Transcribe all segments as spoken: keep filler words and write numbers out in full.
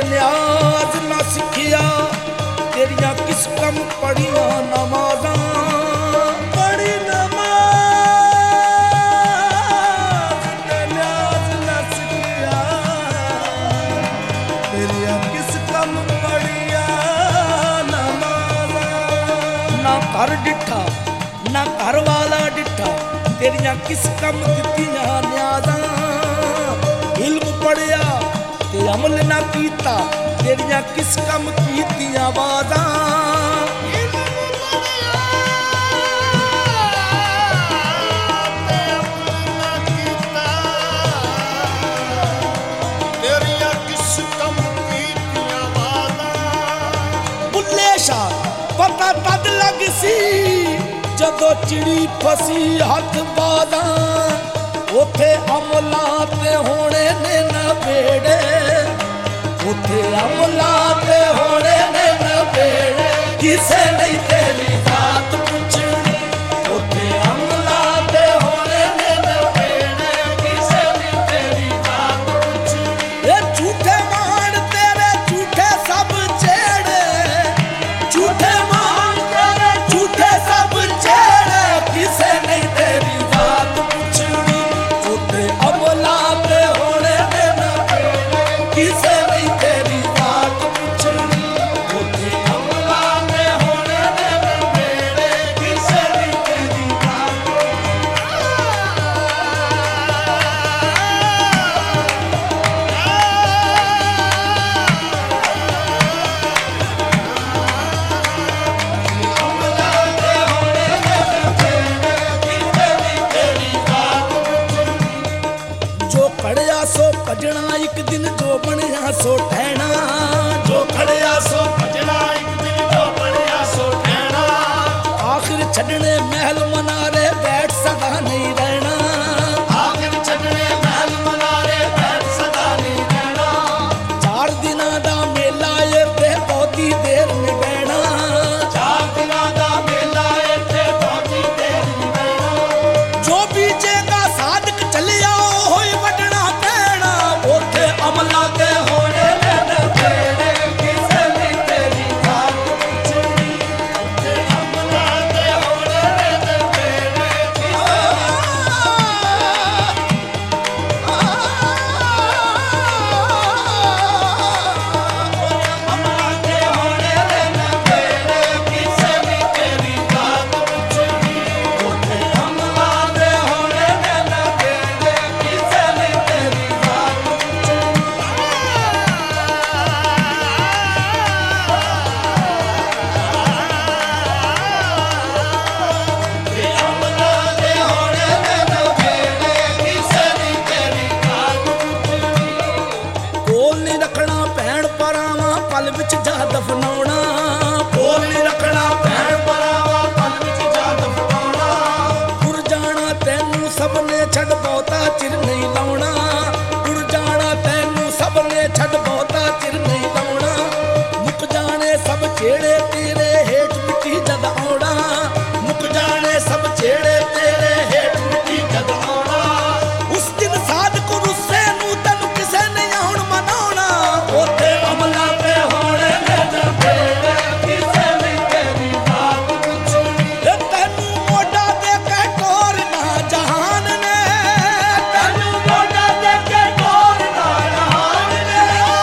ਨਿਆਜ਼ ਨਾ ਸਿੱਖਿਆ ਤੇਰੀਆਂ ਕਿਸ ਕੰਮ ਪੜੀਆਂ ਨਮਾਜ਼ਾਂ ਪੜੀ ਨਮਾਜ਼ ਤੇ ਨਿਆਜ਼ ਨਾ ਸਿੱਖਿਆ ਤੇਰੀਆਂ ਕਿਸ ਕੰਮ ਪੜੀਆਂ ਨਮਾਜ਼ਾਂ ਨਾ ਘਰ ਡਿੱਠਾ ਨਾ ਘਰ ਵਾਲਾ ਡਿੱਠਾ ਤੇਰੀਆਂ ਕਿਸ ਕੰਮ ਦਿੱਤੀਆਂ ਨਿਆਜ਼ਾਂ ਇਲਮ ਪੜਿਆ ਤੇ ਅਮਲ ਨਾ ਕੀਤਾ ਤੇਰੀਆਂ ਕਿਸ ਕੰਮ ਕੀਤੀਆਂ ਵਾਜ਼ਾਂ ਤੇਰੀਆਂ ਕਿਸ ਕੰਮ ਕੀਤੀਆਂ ਵਾਜ਼ਾਂ ਬੁੱਲੇ ਸ਼ਾਹ ਪਤਾ ਤਦ ਲੱਗ ਸੀ ਜਦੋਂ ਚਿੜੀ ਫਸੀ ਹੱਥ ਬਾਜ਼ਾਂ ਉੱਥੇ ਅਮਲਾਂ ਤੇ ਹੋਣੇ ਨੇ ਨਵੇੜੇ ਉੱਥੇ ਅਮਲਾਂ ਤੇ ਹੋਣੇ ਨੇ ਨਵੇੜੇ ਕਿਸੇ ਨਹੀਂ ਤੇਰੀ ਬਾਤ ਪੁੱਛਣੀ ਉੱਥੇ ਅਮਲਾਂ ਤੇ ਹੋਣੇ ਨੇ ਨਵੇੜੇ ਕਿਸੇ ਨਹੀਂ ਤੇਰੀ ਬਾਤ ਪੁੱਛਣੀ ਇਹ ਝੂਠੇ ਮਾਣ ਤੇਰੇ ਝੂਠੇ ਸਭ ਛੇੜੇ ਝੂਠੇ ਮਾਣ ਤੇਰੇ ਝੂਠੇ ਸਭ ਛੇੜੇ ਕਿਸੇ ਨਹੀਂ ਤੇਰੀ ਬਾਤ ਪੁੱਛਣੀ ਉੱਥੇ ਅਮਲਾਂ ਤੇ ਹੋਣੇ ਨੇ ਨਵੇੜੇ ਕਿਸੇ ਨਹੀਂ ਤੇਰੀ ਬਾਤ ਪੁੱਛਣੀ ਉੱਥੇ ਅਮਲਾਂ ਤੇ ਹੋਣੇ ਨੇ ਨਵੇੜੇ ਕਿਸੇ ਨਹੀਂ ਤੇਰੀ ਬਾਤ ਜੋ ਖੜਿਆ ਸੋ ਭਜਣਾ ਇੱਕ ਦਿਨ ਜੋ ਬਣਿਆ ਸੋ ਠਹਿਣਾ ਜੋ ਖੜਿਆ ਸੋ ਭਜਣਾ ਇੱਕ ਦਿਨ ਜੋ ਬਣਿਆ ਸੋ ਠਹਿਣਾ ਆਖਿਰ ਛੱਡਣੇ ਮਹਿਲ ਮਨਾਰੇ ਬੈਠ ਸਦਾ ਨਹੀਂ ਰਹਿਣਾ ਆਖਿਰ ਛੱਡਣੇ ਮਹਿਲ ਮਨਾਰੇ ਬੈਠ ਸਦਾ ਨਹੀਂ ਰਹਿਣਾ ਚਾਰ ਦਿਨਾਂ ਦਾ ਮੇਲਾ ਏ ਤੇ ਬਹੁਤੀ ਦੇਰ ਨਹੀਂ ਬਹਿਣਾ ਚਾਰ ਦਿਨਾਂ ਦਾ ਮੇਲਾ ਇੱਥੇ ਬਹੁਤੀ ਦੇਰ ਨਹੀਂ ਰਹਿਣਾ ਜੋ ਬੀਜੇਗਾ ਸਾਧਕ ਚੱਲਿਆ ਹੋਈ ਵੱਢਣਾ ਪੈਣਾ ਉੱਥੇ ਅਮਲਾਂ ਤੇ ਹੋਣੇ ਨੇ ਨਵੇੜੇ ਕਿਸੇ ਨਹੀਂ ਤੇਰੀ ਬਾਤ ਪੁੱਛਣੀ ਤੇ ਅਮਲਾਂ ਤੇ ਹੋਣੇ ਨੇ ਨਵੇੜੇ ਕਿਸੇ ਅਮਲਾਂ ਤੇ ਹੋਣੇ ਨੇ ਨਵੇੜੇ ਕਿਸੇ ਨਹੀਂ ਤੇਰੀ ਬਾਤ ਪੁੱਛਣੀ ਉੱਥੇ ਅਮਲਾਂ ਤੇ ਹੋਣੇ ਨੇ ਨਵੇੜੇ ਕਿਸੇ ਨਹੀਂ ਤੇਰੀ ਬਾਤ ਪੁੱਛਣੀ ਤੇ ਅਮਲਾਂ ਤੇ ਹੋਣੇ ਨੇ ਨਵੇੜੇ ਕਿਸੇ ਨਹੀਂ ਤੇਰੀ ਬਾਤ ਪੁੱਛਣੀ ਕੋਲ ਨਹੀਂ ਰੱਖਣਾ ਭੈਣ ਪਰਾਵਾਂ ਪਲ ਵਿੱਚ ਜਾ ਦਫਨਾਉਣਾ ਕੋਲ ਨਹੀਂ ਰੱਖਣਾ ਭੈਣ ਭਰਾਵਾਂ ਪਲ ਵਿੱਚ ਜਾ ਦਫਨਾਉਣਾ ਤੁਰ ਜਾਣਾ ਤੈਨੂੰ ਸਭ ਨੇ ਛੱਡ ਬਹੁਤਾ ਚਿਰ ਨਹੀਂ ਲਾਉਣਾ ਤੁਰ ਜਾਣਾ ਤੈਨੂੰ ਸਭ ਨੇ ਛੱਡ ਬਹੁਤਾ ਚਿਰ ਨਹੀਂ ਲਾਉਣਾ ਮੁੱਕ ਜਾਣੇ ਸਭ ਜਿਹੜੇ ਤੇਰੇ ਹੇਠ ਮਿੱਟੀ ਜਦ ਆਉਣਾ ਮੁੱਕ ਜਾਣੇ ਸਭ ਜਿਹੜੇ ਤੇਰੇ ਹੇਠ ਮਿੱਟੀ ਜਦ ਆਉਣਾ ਉਸ ਦਿਨ ਸਾਧਕ ਰੁੱਸੇ ਨੂੰ ਤੈਨੂੰ ਕਿਸੇ ਨਹੀਂ ਆਉਣ ਮਨਾਉਣਾ ਉੱਥੇ ਅਮਲਾਂ ਤੇ ਹੋਣੇ ਨੇ ਨਵੇੜੇ ਕਿਸੇ ਨਹੀਂ ਤੇਰੀ ਬਾਤ ਪੁੱਛਣੀ ਤੇ ਤੈਨੂੰ ਮੋਢਾ ਦੇ ਕੇ ਟੋਰਨਾ ਜਹਾਨ ਨੇ ਤੈਨੂੰ ਮੋਢਾ ਦੇ ਕੇ ਟੋਰਨਾ ਜਹਾਨ ਨੇ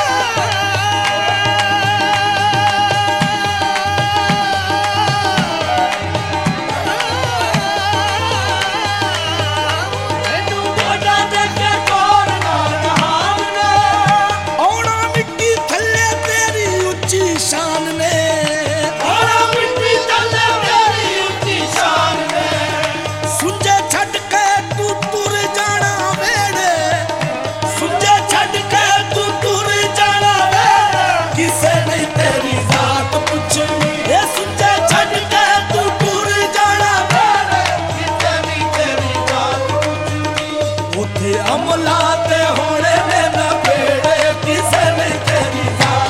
ਤੈਨੂੰ ਮੋਢਾ ਦੇ ਕੇ ਟੋਰਨਾ ਜਹਾਨ ਨੇ ਆਉਣਾ ਮਿੱਟੀ ਥੱਲੇ ਤੇਰੀ ਉੱਚੀ ਸ਼ਾਨ ਨੇ ਆਉਣਾ ਮਿੱਟੀ ਥੱਲੇ ਤੇਰੀ ਉੱਚੀ ਸ਼ਾਨ ਨੇ ਸੁੰਝੇ ਛੱਡ ਕੇ ਤੂੰ ਤੁਰ ਜਾਣਾ ਵੇੜੇ ਸੁੰਝੇ ਛੱਡ ਕੇ ਤੂੰ ਤੁਰ ਜਾਣਾ ਵੇੜੇ ਕਿਸੇ ਨਹੀਂ ਤੇਰੀ ਜ਼ਾਤ ਪੁੱਛਣੀ ਇਹ ਸੁੰਝੇ ਛੱਡ ਕੇ ਤੂੰ ਤੁਰ ਜਾਣਾ ਵੇੜੇ ਕਿਸੇ ਨਹੀਂ ਤੇਰੀ ਬਾਤ ਪੁੱਛਣੀ ਉੱਥੇ ਅਮਲਾਂ ਤੇ ਹੋਣੇ ਨੇ ਨਵੇੜੇ ਕਿਸੇ ਨਹੀਂ ਤੇਰੀ ਜ਼ਾਤ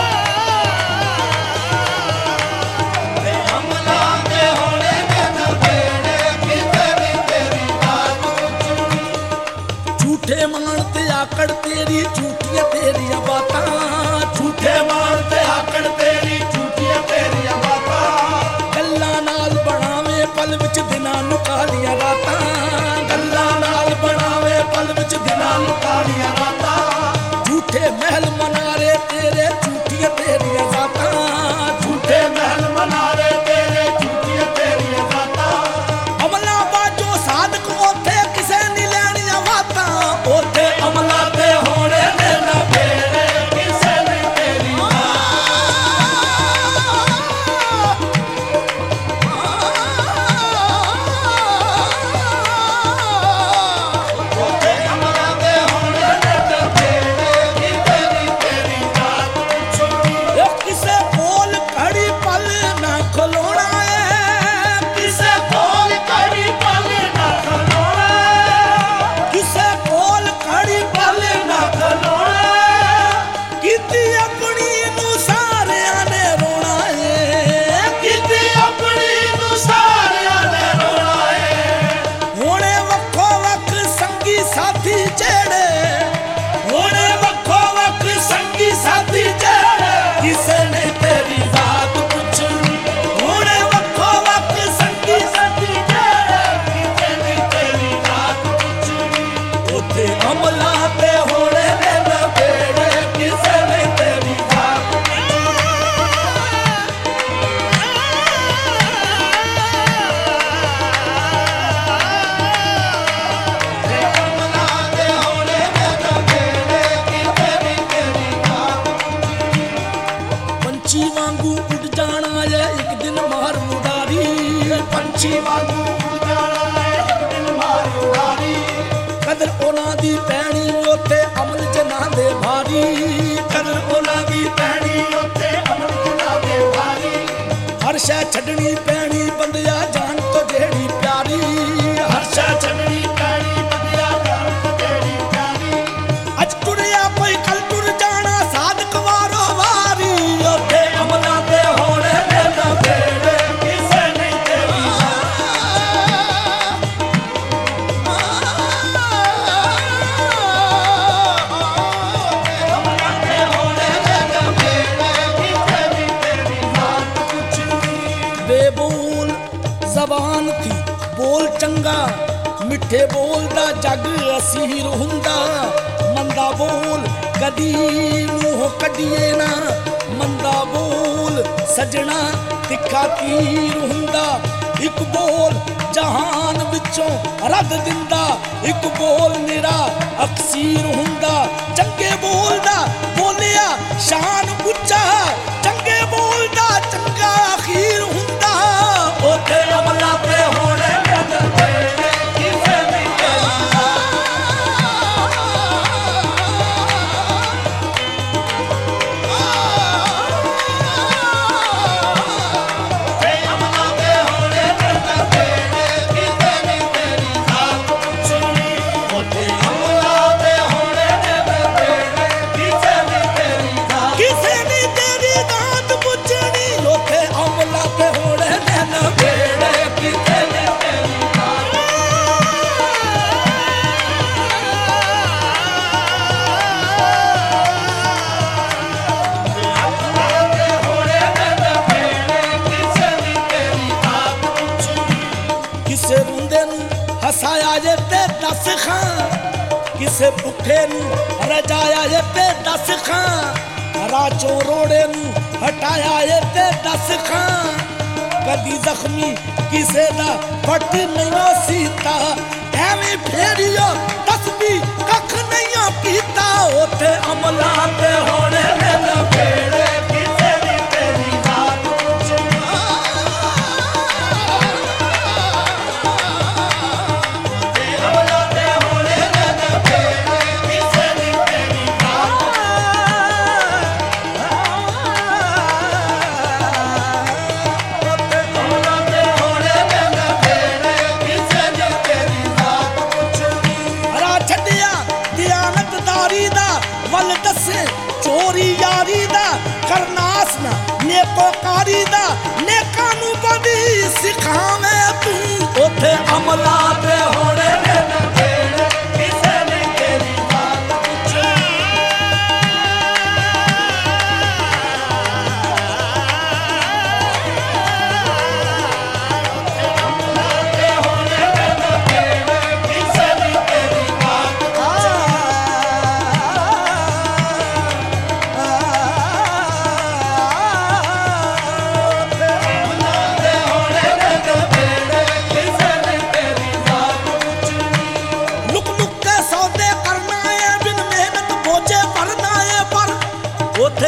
ਤੇ ਅਮਲਾਂ ਤੇ ਹੋਣੇ ਨੇ ਨਵੇੜੇ तेरी झूठियां तेरियां बातां झूठे मारते आकड़ तेरी झूठियां तेरियां बातां गल्लां नाल बनावे पल विच दिनां नूं कालियां रातां गल्लां नाल बनावे पल विच दिनां नूं कालियां रातां झूठे महल मनारे तेरे झूठियां तेरियां बातां झूठे महल मनारे तेरे झूठियां तेरियां बातां अमला बाजो साधक ओथे किसे नी लैणियां बातां ओथे अमला ते होणे ने ना बेड़े किसे ने तेरी ओथे अमला ते होणे ने ना बेड़े किसे ने तेरी बात पुछनी ओ किसे बोल खड़ी पल ना खलोना है किसे बोल कड़ी पल ना खलोना किसे बोल खड़ी पल ना खलोना कीती अपनी नूं सारियां ने रोना है किते अपनी नूं सारियां ने रोना है हुणे वक्खो वक्ख संगी साथी जेड़े हुणे वक्खो वक्ख संगी साथी जेड़े किसे ने तेरी बात पुछनी हुणे वक्खो वक्ख संगी साथी जेड़े किसे ने तेरी बात पुछनी ओथे अमला ते होणे ने ना बेड़े किसे ने तेरी बात अमला ते होणे ने ना बेड़े किसे ने तेरी बात पंछी वांगू उड़ जाना है एक दिन मार मुरारी पंछी वांगू उड़ जाना है एक दिन मार उड़ारी कदर ओना दी पैणी ओथे अमल जना दे भारी कदर ओना दी पैणी उत्ते अमल जना दे भारी हर शै छड्डनी पैणी बंदिया जान तो जेड़ी प्यारी हर्षा छड़नी पैणी बंदिया जान तो तेरी प्यारी अज टुरिया पई कल टुर जाना साधक वारो वारी ओथे अमला ते होणे ने ना बेड़े किसे ने तेरी अमला ते होणे ने ना बेड़े किसे ने तेरी बात पुछनी बेबोल जबान थी बोल चंगा मिठे बोल दा जग असीर हुंदा मंदा बोल कदी मूंह कढिए ना मंदा बोल सजना तिखा तीर हुंदा एक बोल जहान विचों रद दिंदा एक बोल निरा अक्सीर हुंदा चंगे बोल दा बोलिया शान उच्चा चंगे बोल दा चंगा अखीर हुंदा ओथे अमला ते होणे ने ना बेड़े किसे ने तेरी ओथे अमला ते होणे ने ना बेड़े किसे ने तेरी बात पुछनी ओथे अमला ते होणे ने ना बेड़े किसे ने तेरी बात किसे नी तेरी दात पुछनी ओथे अमला ते होणे ने ना बेड़े किसे ने तेरी बात अमला ते होणे ने ना बेड़े किसे ने तेरी बात पुछनी किसे रुंदे नूं हसाया जे ते दस खां किसे भुखे नूं रजाया जे ते दस खां राचों रोड़े नूं हटाया जे ते दस खां कदी जख्मी किसे दा फट नहीं सीता एवें फेरियो तस्बी कख नहीं कीता ओथे अमला ते होणे ने ना बेड़े किसे ने तेरी बात पुछनी अमला ते होणे ने ना बेड़े किसे ने तेरी बात अमला ते होणे ने ना बेड़े किसे ने तेरी बात पुछनी हरा छड्डिया दियानतदारी दा वल दसे चोरी या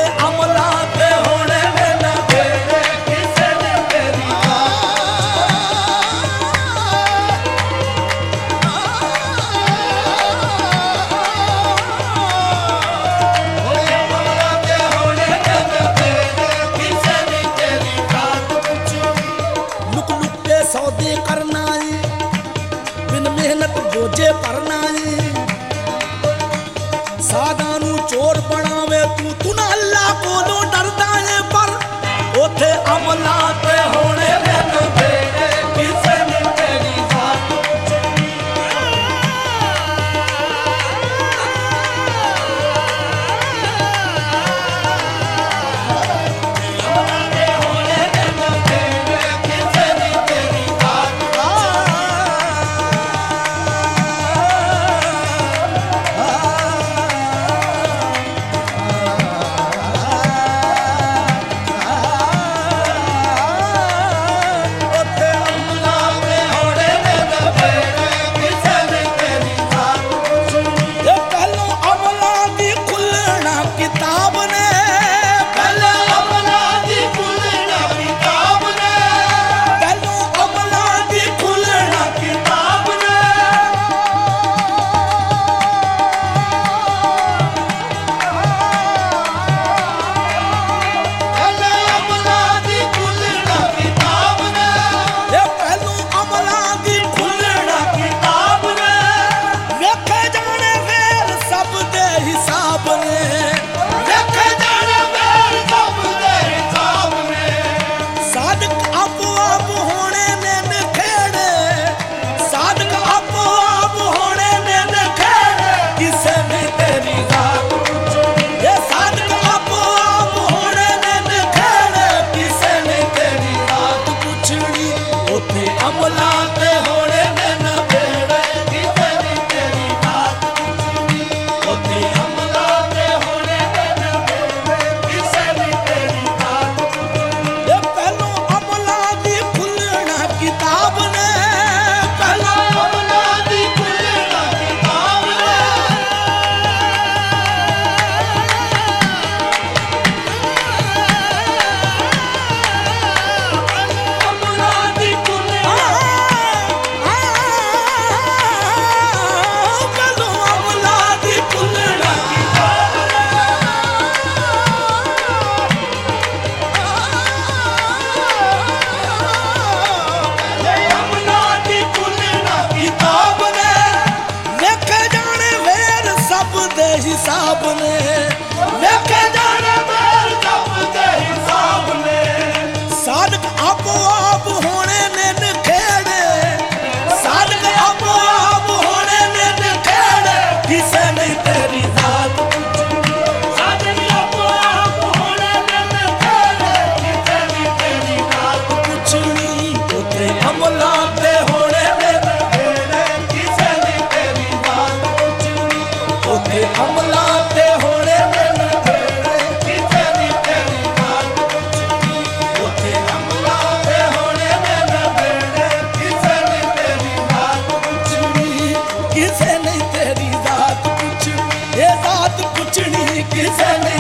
ਉੱਥੇ ਅਮਲਾਂ ਤੇ ਹੋਣੇ ਨੇ ਨਵੇੜੇ ਕਿਸੇ ਨੇ ਤੇਰੀ ਉਹਦੇ ਅਮਲਾਂ ਤੇ ਹੋਣੇ ਨੇ ਨਵੇੜੇ ਕਿਸੇ ਨੇ ਤੇਰੀ ਬਾਤ ਪੁੱਛਣੀ ਲੁਕ ਲੁਕ ਕੇ ਸੌਦੇ ਕਰਨਾ ਏ ਬਿਨ ਮਿਹਨਤ ਬੋਝੇ ਭਰਨਾ ਏ ਸਾਧਾਂ ਨੂੰ ਚੋਰ ਬਣਾਵੇ ਤੂੰ ਤੂੰ ਨਾ ਅੱਲਾ ਕੋਲੋਂ ਡਰਦਾ ਏ ਪਰ ਉੱਥੇ ਅਮਲਾਂ ਤੇ ਹੋਣੇ ਨੇ ਨਵੇੜੇ ਕਿਸੇ ਨੇ ਤੇਰੀ ਬਾਤ ਪੁੱਛਣੀ ਅਮਲਾਂ ਤੇ ਹੋਣੇ ਨੇ ਨਵੇੜੇ ਕਿਸੇ ਨੇ ਤੇਰੀ ਬਾਤ ਉੱਥੇ ਅਮਲਾਂ ਤੇ ਹੋਣੇ ਨੇ ਨਵੇੜੇ ਕਿਸੇ ਨੇ ਤੇਰੀ ਬਾਤ ਪੁੱਛਣੀ ਇਹ ਪਹਿਲੋਂ ਅਮਲਾਂ ਦੀ ਖੁੱਲਣਾ ਕਿਤਾਬ ਨੇ ਪਹਿਲਾਂ ਅਮਲਾਂ ਦੀ ਖੁੱਲਣਾ ਕਿਤਾਬ ਨੇ ਪਹਿਲੋਂ ਅਮਲਾਂ ਦੀ ਖੁੱਲਣਾ ਕਿਤਾਬ ਨੇ ਪਹਿਲਾਂ ਅਮਲਾਂ ਦੀ ਖੁੱਲਣਾ ਕਿਤਾਬ ਨੇ ਇਹ ਪਹਿਲੋਂ ਅਮਲਾਂ ਦੀ ਖੁੱਲਣਾ ਕਿਤਾਬ ਨੇ ਵੇਖੇ ਜਾਣੇ ਫੇਰ ਸਭ ਦੇ ਹਿਸਾਬ ਨੇ ਵੇਖੇ ਜਾਣੇ ਮੇਰ ਸਭ ਦੇ ਹਿਸਾਬ ਨੇ ਸਾਧਕ ਆਪੋ ਆਪ ਹੋਣੇ ਨੇ ਨਖੇੜੇ ਸਾਧਕ ਆਪੋ ਆਪ ਹੋਣੇ ਨੇ ਨਖੇੜੇ ਕਿਸੇ ਨੇ ਤੇਰੀ ਜ਼ਾਤ ਪੁੱਛਣੀ ਇਹ ਸਾਧਕ ਆਪੋ ਆਪ ਹੋਣੇ ਨੇ ਨਖੇੜੇ ਕਿਸੇ ਨੇ ਤੇਰੀ ਜ਼ਾਤ ਪੁੱਛਣੀ ਉੱਥੇ ਅਮਲਾਂ ਤੇ ਹੋਣੇ ਨੇ ਨਵੇੜੇ ਕਿਸੇ ਨੇ ਤੇਰੀ ਬਾਤ ਪੁੱਛਣੀ ਉੱਥੇ ਅਮਲਾਂ ਤੇ ਹੋਣੇ ਨੇ ਨਵੇੜੇ ਕਿਸੇ ਨੇ ਤੇਰੀ ਬਾਤ ਪੁੱਛਣੀ ਇਹ ਪਹਿਲੋਂ ਅਮਲਾਂ ਦੀ ਖੁੱਲਣਾ ਕਿਤਾਬ ਨੇ ਪਹਿਲਾਂ ਅਮਲਾਂ ਦੀ ਖੁੱਲਣਾ ਕਿਤਾਬ ਨੇ ਅਮਲਾਂ ਦੀ ਖੁੱਲਣਾ ਪਹਿਲੋਂ ਅਮਲਾਂ ਦੀ ਖੁੱਲਣਾ ਅਮਲਾਂ ਦੀ ਖੁੱਲਣਾ ਕਿਤਾਬ ਨੇ ਵੇਖੇ ਜਾਣੇ ਫੇਰ ਸਭ ਦੇ ਹਿਸਾਬ ਨੇ ਵੇਖੇ ਜਾਣੇ ਮੇਰ ਸਭ ਦੇ ਹਿਸਾਬ ਨੇ ਸਾਧਕ ਆਪੋ ਆਪ ਹੋਣੇ ਨੇ ਨਖੇੜੇ ਸਾਧਕ ਆਪੋ ਆਪ ਹੋਣੇ ਨੇ ਨਖੇੜੇ ਕਿਸੇ ਨਹੀਂ ਤੇਰੀ ਜ਼ਾਤ ਪੁੱਛਣੀ ਸਾਧਨ ਆਪੋ ਆਪ ਹੋਣੇ ਨੇ ਨਖੇੜੇ ਕਿਸੇ ਨੇ ਤੇਰੀ ਬਾਤ ਪੁੱਛਣੀ ਉੱਥੇ ਅਮਲਾਂ ਤੇ ਹੋਣੇ ਨੇ ਨਵੇੜੇ ਕਿਸੇ ਨੇ ਤੇਰੀ ਬਾਤ ਪੁੱਛਣੀ ਉੱਥੇ ਅਮਲਾਂ ਤੇ ਹੋਣੇ ਨੇ ਨਵੇੜੇ ਕਿਸੇ ਨੇ ਤੇਰੀ ਬਾਤ ਪੁੱਛਣੀ ਉੱਥੇ ਅਮਲਾਂ ਤੇ ਹੋਣੇ ਨੇ ਨਵੇੜੇ ਕਿਸੇ ਨੇ ਤੇਰੀ ਬਾਤ ਪੁੱਛਣੀ ਕਿਸੇ ਨਹੀਂ ਤੇਰੀ ਜ਼ਾਤ ਪੁੱਛਣੀ ਇਹ ਜ਼ਾਤ ਪੁੱਛਣੀ ਕਿਸੇ ਨੇ